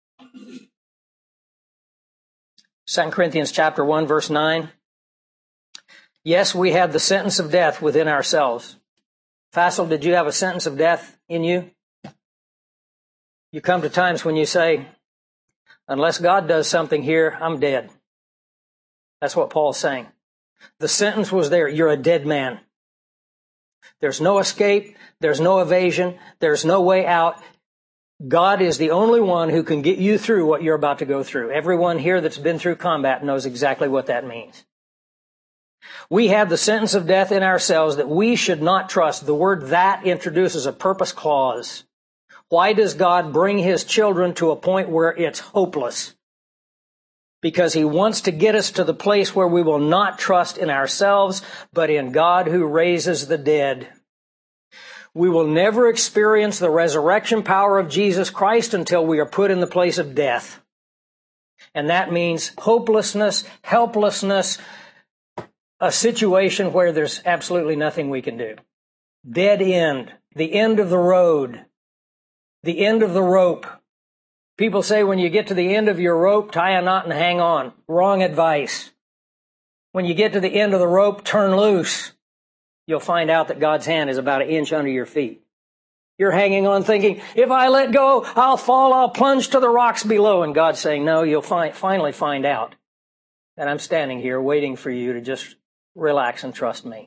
Second Corinthians chapter one, verse nine. Yes, we had the sentence of death within ourselves. Fassel, did you have a sentence of death in you? You come to times when you say, unless God does something here, I'm dead. That's what Paul's saying. The sentence was there. You're a dead man. There's no escape. There's no evasion. There's no way out. God is the only one who can get you through what you're about to go through. Everyone here that's been through combat knows exactly what that means. We have the sentence of death in ourselves that we should not trust. The word that introduces a purpose clause. Why does God bring His children to a point where it's hopeless? Because He wants to get us to the place where we will not trust in ourselves, but in God who raises the dead. We will never experience the resurrection power of Jesus Christ until we are put in the place of death. And that means hopelessness, helplessness, a situation where there's absolutely nothing we can do. Dead end, the end of the road, the end of the rope. People say when you get to the end of your rope, tie a knot and hang on. Wrong advice. When you get to the end of the rope, turn loose. You'll find out that God's hand is about an inch under your feet. You're hanging on thinking, if I let go, I'll fall, I'll plunge to the rocks below. And God's saying, no, you'll fi- finally find out. And I'm standing here waiting for you to just relax and trust me.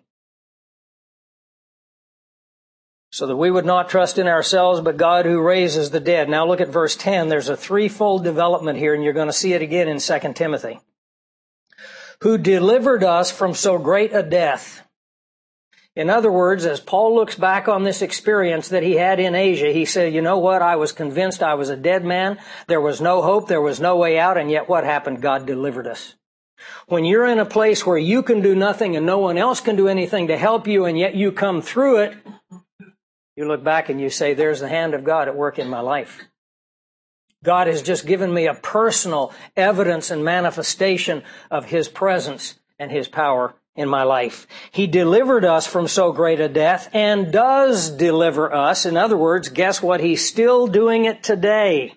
So that we would not trust in ourselves, but God who raises the dead. Now look at verse ten. There's a threefold development here, and you're going to see it again in Second Timothy. Who delivered us from so great a death. In other words, as Paul looks back on this experience that he had in Asia, he said, you know what? I was convinced I was a dead man. There was no hope. There was no way out. And yet what happened? God delivered us. When you're in a place where you can do nothing and no one else can do anything to help you, and yet you come through it, you look back and you say, there's the hand of God at work in my life. God has just given me a personal evidence and manifestation of His presence and His power in my life. He delivered us from so great a death and does deliver us. In other words, guess what? He's still doing it today.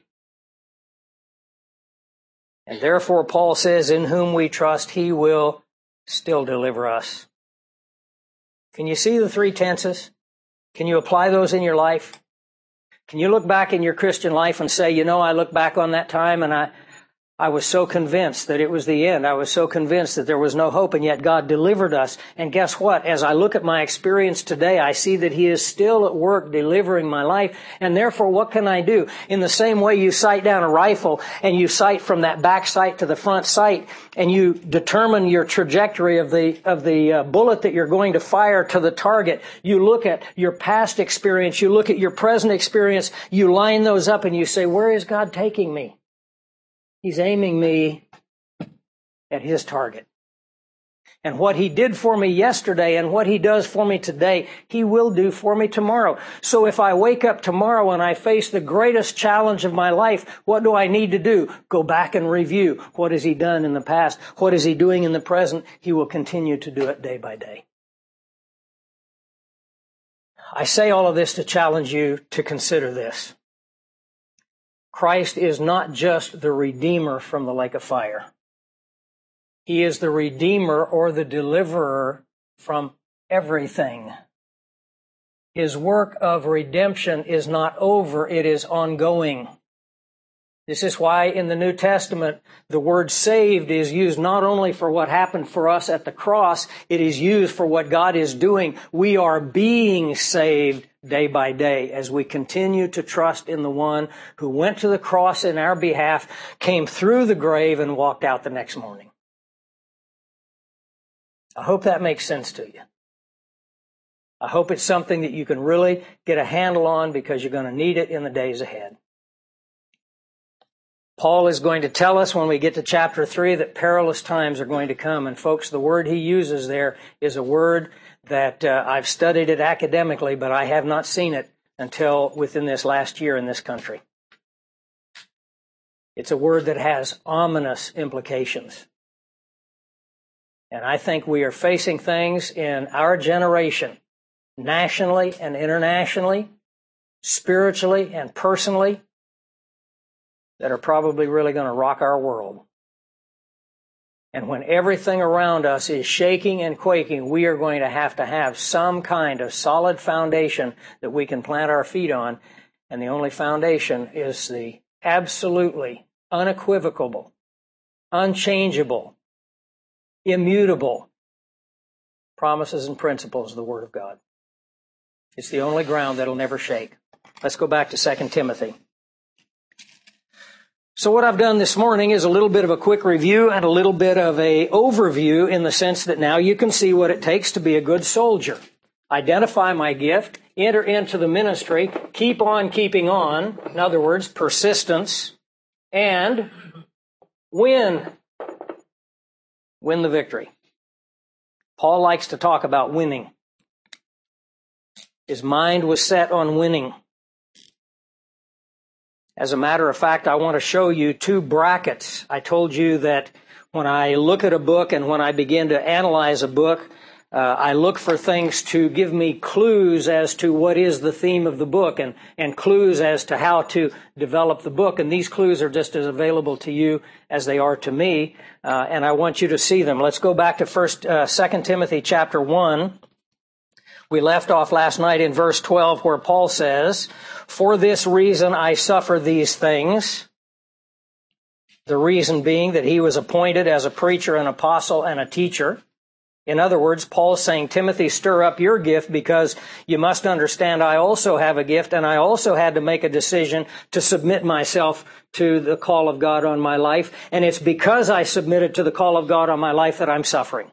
And therefore, Paul says, in whom we trust, He will still deliver us. Can you see the three tenses? Can you apply those in your life? Can you look back in your Christian life and say, you know, I look back on that time and I, I was so convinced that it was the end. I was so convinced that there was no hope, and yet God delivered us. And guess what? As I look at my experience today, I see that He is still at work delivering my life. And therefore, what can I do? In the same way you sight down a rifle and you sight from that back sight to the front sight, and you determine your trajectory of the of the uh, bullet that you're going to fire to the target. You look at your past experience, you look at your present experience, you line those up and you say, where is God taking me? He's aiming me at His target. And what He did for me yesterday and what He does for me today, He will do for me tomorrow. So if I wake up tomorrow and I face the greatest challenge of my life, what do I need to do? Go back and review. What has He done in the past? What is He doing in the present? He will continue to do it day by day. I say all of this to challenge you to consider this. Christ is not just the Redeemer from the lake of fire. He is the Redeemer or the Deliverer from everything. His work of redemption is not over, it is ongoing. This is why in the New Testament, the word saved is used not only for what happened for us at the cross, it is used for what God is doing. We are being saved day by day as we continue to trust in the one who went to the cross in our behalf, came through the grave, and walked out the next morning. I hope that makes sense to you. I hope it's something that you can really get a handle on, because you're going to need it in the days ahead. Paul is going to tell us when we get to chapter three that perilous times are going to come. And folks, the word he uses there is a word that uh, I've studied it academically, but I have not seen it until within this last year in this country. It's a word that has ominous implications. And I think we are facing things in our generation, nationally and internationally, spiritually and personally, that are probably really going to rock our world. And when everything around us is shaking and quaking, we are going to have to have some kind of solid foundation that we can plant our feet on. And the only foundation is the absolutely unequivocal, unchangeable, immutable promises and principles of the Word of God. It's the only ground that'll never shake. Let's go back to Second Timothy. So what I've done this morning is a little bit of a quick review and a little bit of a overview, in the sense that now you can see what it takes to be a good soldier. Identify my gift, enter into the ministry, keep on keeping on, in other words, persistence, and win. Win the victory. Paul likes to talk about winning. His mind was set on winning. As a matter of fact, I want to show you two brackets. I told you that when I look at a book and when I begin to analyze a book, uh, I look for things to give me clues as to what is the theme of the book and, and clues as to how to develop the book. And these clues are just as available to you as they are to me. Uh, and I want you to see them. Let's go back to first, uh, Second Timothy chapter one. We left off last night in verse twelve where Paul says, "For this reason I suffer these things." The reason being that he was appointed as a preacher, an apostle, and a teacher. In other words, Paul's saying, Timothy, stir up your gift because you must understand I also have a gift and I also had to make a decision to submit myself to the call of God on my life. And it's because I submitted to the call of God on my life that I'm suffering.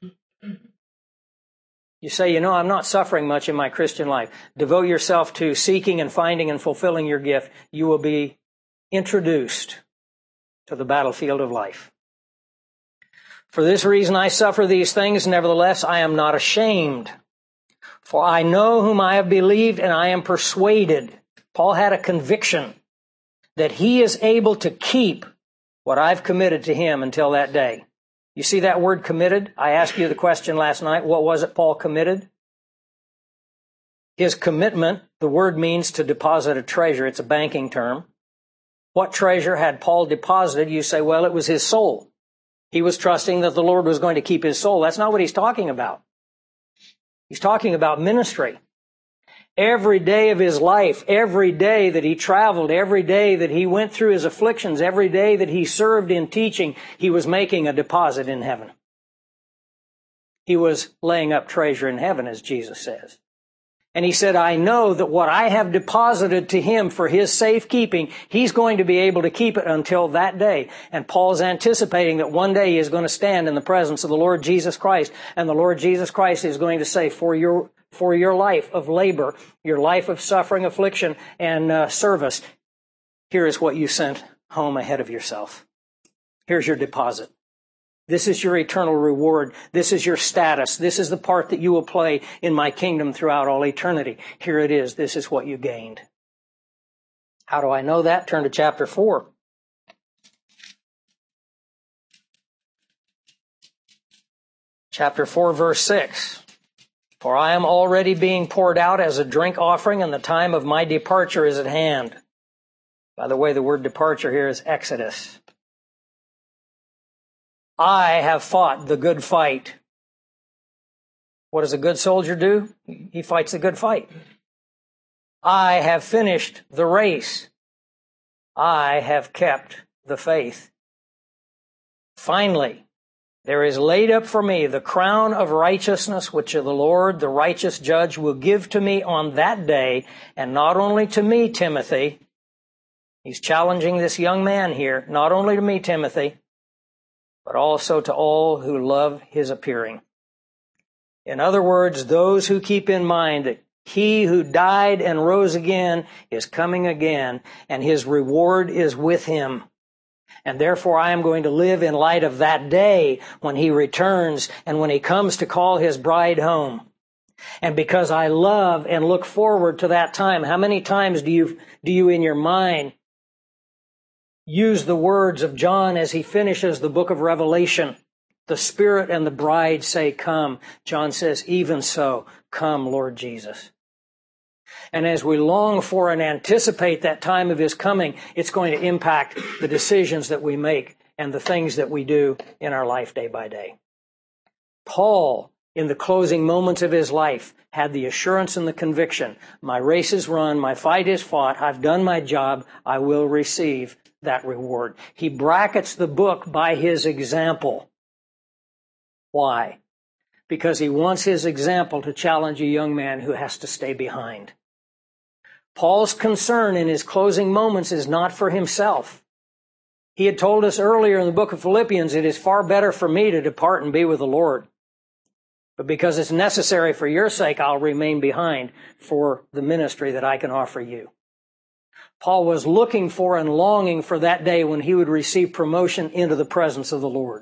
You say, you know, I'm not suffering much in my Christian life. Devote yourself to seeking and finding and fulfilling your gift. You will be introduced to the battlefield of life. For this reason I suffer these things, nevertheless I am not ashamed. For I know whom I have believed, and I am persuaded. Paul had a conviction that he is able to keep what I've committed to him until that day. You see that word committed? I asked you the question last night. What was it Paul committed? His commitment, the word means to deposit a treasure. It's a banking term. What treasure had Paul deposited? You say, well, it was his soul. He was trusting that the Lord was going to keep his soul. That's not what he's talking about. He's talking about ministry. Every day of his life, every day that he traveled, every day that he went through his afflictions, every day that he served in teaching, he was making a deposit in heaven. He was laying up treasure in heaven, as Jesus says. And he said, I know that what I have deposited to him for his safekeeping, he's going to be able to keep it until that day. And Paul's anticipating that one day he is going to stand in the presence of the Lord Jesus Christ. And the Lord Jesus Christ is going to say, for your, for your life of labor, your life of suffering, affliction, and uh, service, here is what you sent home ahead of yourself. Here's your deposit. This is your eternal reward. This is your status. This is the part that you will play in my kingdom throughout all eternity. Here it is. This is what you gained. How do I know that? Turn to chapter four. Chapter four, verse six. For I am already being poured out as a drink offering, and the time of my departure is at hand. By the way, the word departure here is exodus. I have fought the good fight. What does a good soldier do? He fights a good fight. I have finished the race. I have kept the faith. Finally, there is laid up for me the crown of righteousness, which the Lord, the righteous judge, will give to me on that day, and not only to me, Timothy. He's challenging this young man here, not only to me, Timothy, but also to all who love his appearing. In other words, those who keep in mind that he who died and rose again is coming again, and his reward is with him. And therefore I am going to live in light of that day when he returns and when he comes to call his bride home. And because I love and look forward to that time, how many times do you, do you in your mind use the words of John as he finishes the book of Revelation? The Spirit and the bride say, come. John says, even so, come, Lord Jesus. And as we long for and anticipate that time of his coming, it's going to impact the decisions that we make and the things that we do in our life day by day. Paul, in the closing moments of his life, had the assurance and the conviction, my race is run, my fight is fought, I've done my job, I will receive that reward. He brackets the book by his example. Why? Because he wants his example to challenge a young man who has to stay behind. Paul's concern in his closing moments is not for himself. He had told us earlier in the book of Philippians, it is far better for me to depart and be with the Lord. But because it's necessary for your sake, I'll remain behind for the ministry that I can offer you. Paul was looking for and longing for that day when he would receive promotion into the presence of the Lord.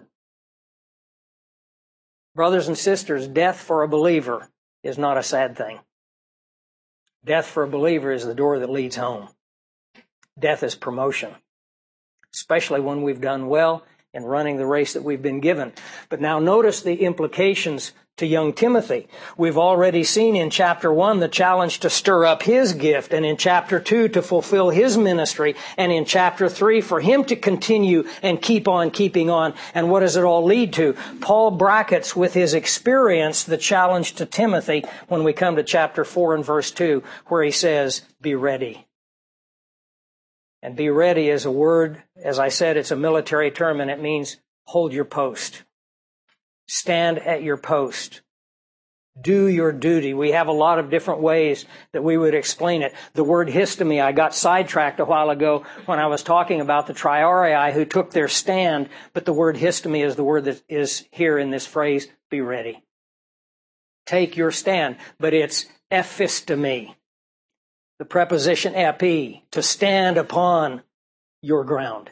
Brothers and sisters, death for a believer is not a sad thing. Death for a believer is the door that leads home. Death is promotion, especially when we've done well in running the race that we've been given. But now notice the implications to young Timothy. We've already seen in chapter one the challenge to stir up his gift, and in chapter two to fulfill his ministry, and in chapter three for him to continue and keep on keeping on. And what does it all lead to? Paul brackets with his experience the challenge to Timothy when we come to chapter four and verse two, where he says, be ready. And be ready is a word, as I said, it's a military term, and it means hold your post. Stand at your post. Do your duty. We have a lot of different ways that we would explain it. The word histemi, I got sidetracked a while ago when I was talking about the triarii who took their stand, but the word histemi is the word that is here in this phrase, be ready. Take your stand, but it's ephistemi. The preposition epi, to stand upon your ground.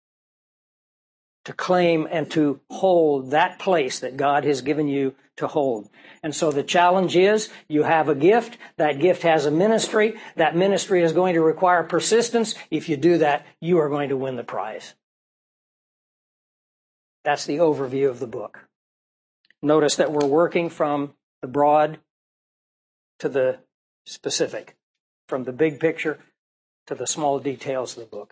To claim and to hold that place that God has given you to hold. And so the challenge is, you have a gift, that gift has a ministry, that ministry is going to require persistence. If you do that, you are going to win the prize. That's the overview of the book. Notice that we're working from the broad to the specific, from the big picture to the small details of the book.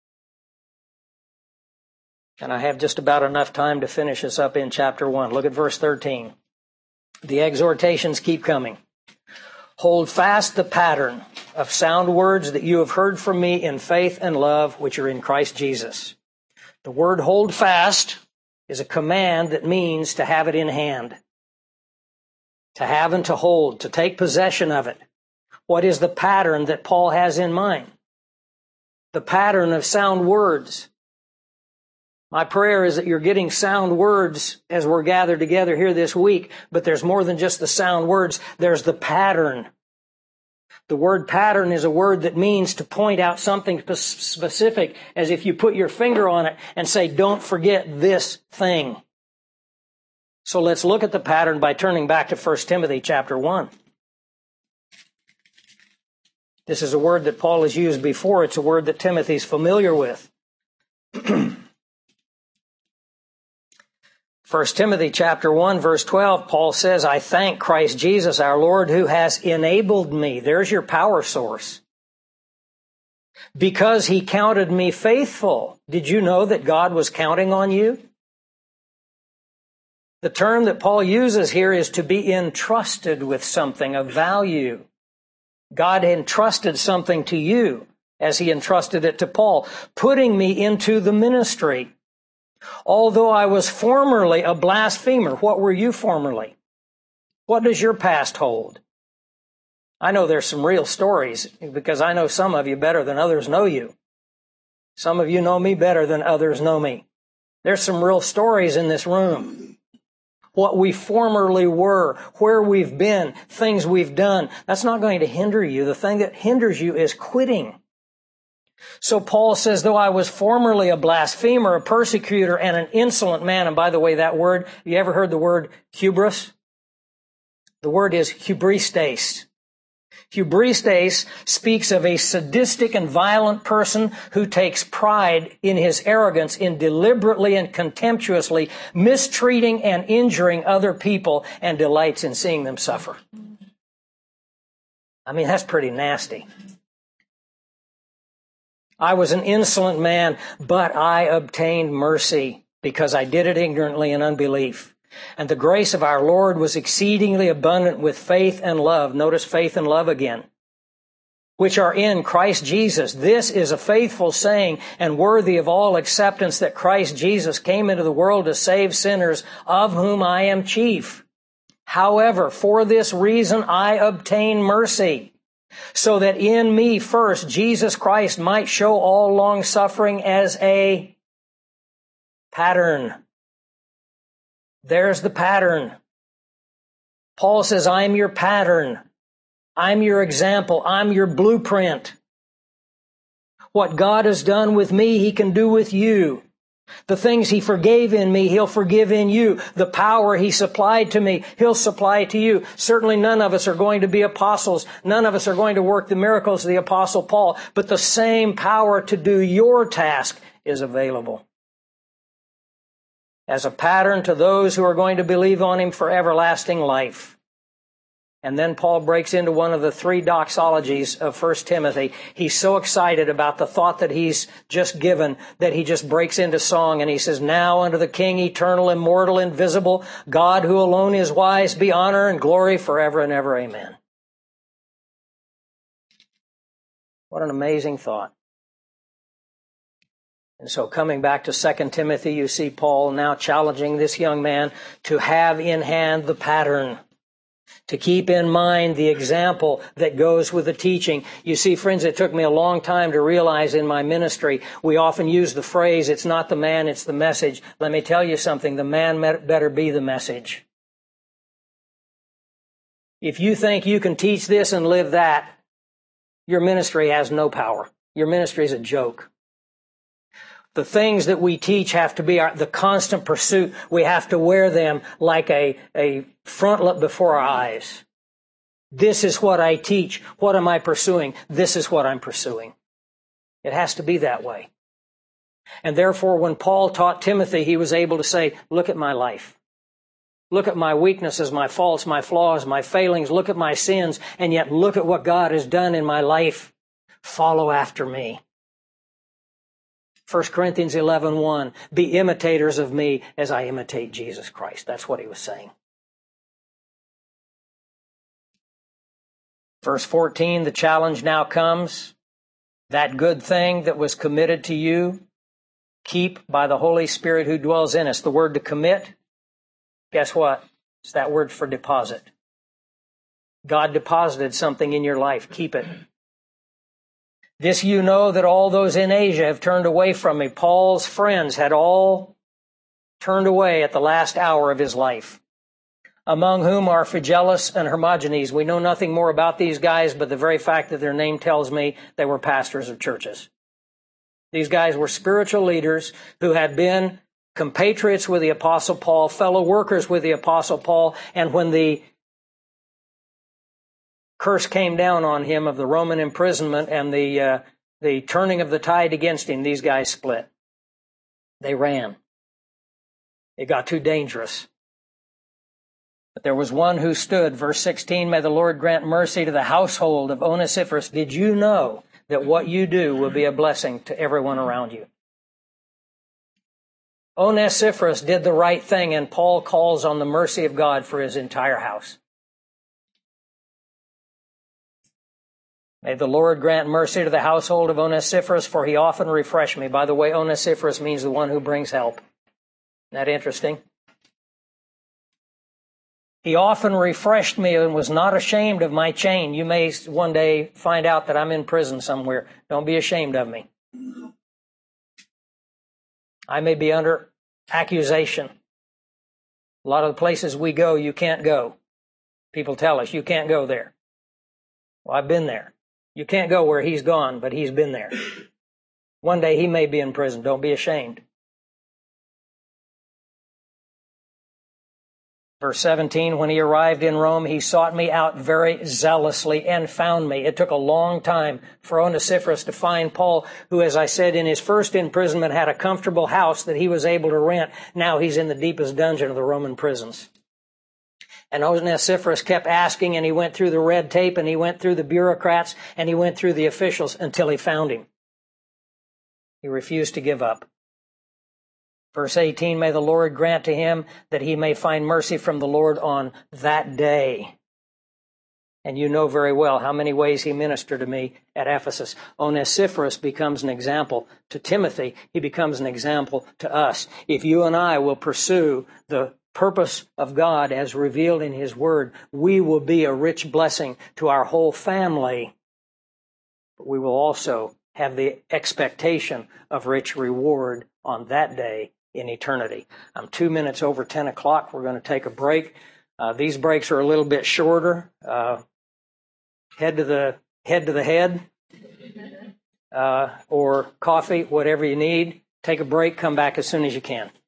And I have just about enough time to finish us up in chapter one. Look at verse thirteen. The exhortations keep coming. Hold fast the pattern of sound words that you have heard from me in faith and love, which are in Christ Jesus. The word hold fast is a command that means to have it in hand. To have and to hold, to take possession of it. What is the pattern that Paul has in mind? The pattern of sound words. My prayer is that you're getting sound words as we're gathered together here this week, but there's more than just the sound words. There's the pattern. The word pattern is a word that means to point out something specific, as if you put your finger on it and say, don't forget this thing. So let's look at the pattern by turning back to First Timothy chapter one. This is a word that Paul has used before. It's a word that Timothy's familiar with. First Timothy chapter one, verse twelve, Paul says, I thank Christ Jesus our Lord who has enabled me. There's your power source. Because he counted me faithful. Did you know that God was counting on you? The term that Paul uses here is to be entrusted with something of value. God entrusted something to you as he entrusted it to Paul, putting me into the ministry. Although I was formerly a blasphemer, what were you formerly? What does your past hold? I know there's some real stories because I know some of you better than others know you. Some of you know me better than others know me. There's some real stories in this room. What we formerly were, where we've been, things we've done, that's not going to hinder you. The thing that hinders you is quitting. So Paul says, though I was formerly a blasphemer, a persecutor, and an insolent man, and by the way, that word, have you ever heard the word hubris? The word is hubristes. Hubristes speaks of a sadistic and violent person who takes pride in his arrogance in deliberately and contemptuously mistreating and injuring other people and delights in seeing them suffer. I mean, that's pretty nasty. I was an insolent man, but I obtained mercy because I did it ignorantly in unbelief. And the grace of our Lord was exceedingly abundant with faith and love. Notice faith and love again. Which are in Christ Jesus. This is a faithful saying and worthy of all acceptance that Christ Jesus came into the world to save sinners, of whom I am chief. However, for this reason I obtain mercy. So that in me first Jesus Christ might show all long-suffering as a pattern. There's the pattern. Paul says, I'm your pattern. I'm your example. I'm your blueprint. What God has done with me, he can do with you. The things he forgave in me, he'll forgive in you. The power he supplied to me, he'll supply to you. Certainly none of us are going to be apostles. None of us are going to work the miracles of the Apostle Paul. But the same power to do your task is available. as a pattern to those who are going to believe on him for everlasting life. And then Paul breaks into one of the three doxologies of First Timothy. He's so excited about the thought that he's just given that he just breaks into song, and he says, "Now unto the King, eternal, immortal, invisible, God who alone is wise, be honor and glory forever and ever. Amen." What an amazing thought. And so coming back to Second Timothy, you see Paul now challenging this young man to have in hand the pattern, to keep in mind the example that goes with the teaching. You see, friends, it took me a long time to realize in my ministry, we often use the phrase, it's not the man, it's the message. Let me tell you something, the man better be the message. If you think you can teach this and live that, your ministry has no power. Your ministry is a joke. The things that we teach have to be our, the constant pursuit. We have to wear them like a, a frontlet before our eyes. This is what I teach. What am I pursuing? This is what I'm pursuing. It has to be that way. And therefore, when Paul taught Timothy, he was able to say, look at my life. Look at my weaknesses, my faults, my flaws, my failings. Look at my sins. And yet look at what God has done in my life. Follow after me. First Corinthians eleven one, be imitators of me as I imitate Jesus Christ. That's what he was saying. Verse fourteen, the challenge now comes. That good thing that was committed to you, keep by the Holy Spirit who dwells in us. The word to commit, guess what? It's that word for deposit. God deposited something in your life. Keep it. This you know that all those in Asia have turned away from me. Paul's friends had all turned away at the last hour of his life, among whom are Phygellus and Hermogenes. We know nothing more about these guys, but the very fact that their name tells me they were pastors of churches. These guys were spiritual leaders who had been compatriots with the Apostle Paul, fellow workers with the Apostle Paul, and when the curse came down on him of the Roman imprisonment and the uh, the turning of the tide against him, these guys split. They ran. It got too dangerous. But there was one who stood, verse sixteen, may the Lord grant mercy to the household of Onesiphorus. Did you know that what you do will be a blessing to everyone around you? Onesiphorus did the right thing, and Paul calls on the mercy of God for his entire house. May the Lord grant mercy to the household of Onesiphorus, for he often refreshed me. By the way, Onesiphorus means the one who brings help. Isn't that interesting? He often refreshed me and was not ashamed of my chain. You may one day find out that I'm in prison somewhere. Don't be ashamed of me. I may be under accusation. A lot of the places we go, you can't go. People tell us, you can't go there. Well, I've been there. You can't go where he's gone, but he's been there. One day he may be in prison. Don't be ashamed. Verse seventeen, when he arrived in Rome, he sought me out very zealously and found me. It took a long time for Onesiphorus to find Paul, who, as I said, in his first imprisonment had a comfortable house that he was able to rent. Now he's in the deepest dungeon of the Roman prisons. And Onesiphorus kept asking, and he went through the red tape, and he went through the bureaucrats, and he went through the officials until he found him. He refused to give up. Verse eighteen, may the Lord grant to him that he may find mercy from the Lord on that day. And you know very well how many ways he ministered to me at Ephesus. Onesiphorus becomes an example to Timothy. He becomes an example to us. If you and I will pursue the purpose of God as revealed in his word, we will be a rich blessing to our whole family. But we will also have the expectation of rich reward on that day in eternity. I'm two minutes over ten o'clock. We're going to take a break. Uh, these breaks are a little bit shorter. Uh, head to the head to the head, uh, or coffee, whatever you need. Take a break. Come back as soon as you can.